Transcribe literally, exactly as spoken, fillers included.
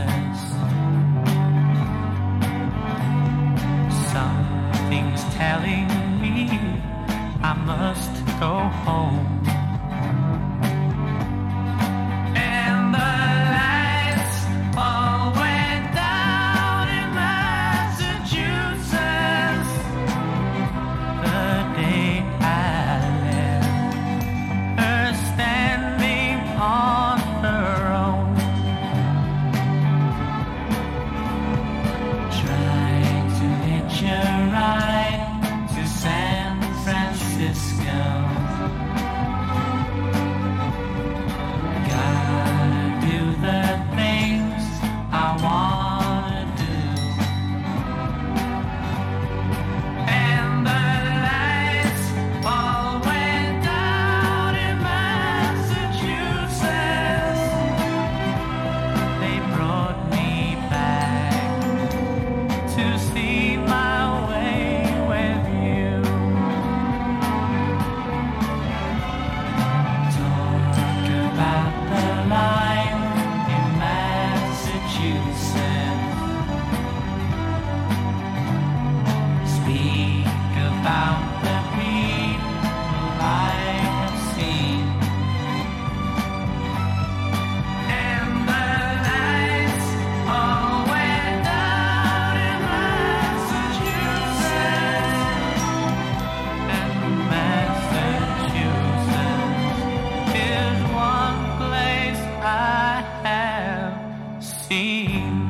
Something's telling me I must go home. And the lights all went down in Massachusetts the day I left her standing on her own, trying to hitch a ride to San Francisco. Gotta do the things I wanna do. And the lights all went down in Massachusetts. They brought me back to see my way with you. Talk about the line in Massachusetts. Speak about the people I have seen. And the lights all went down in Massachusetts. And Massachusetts is one place I have seen.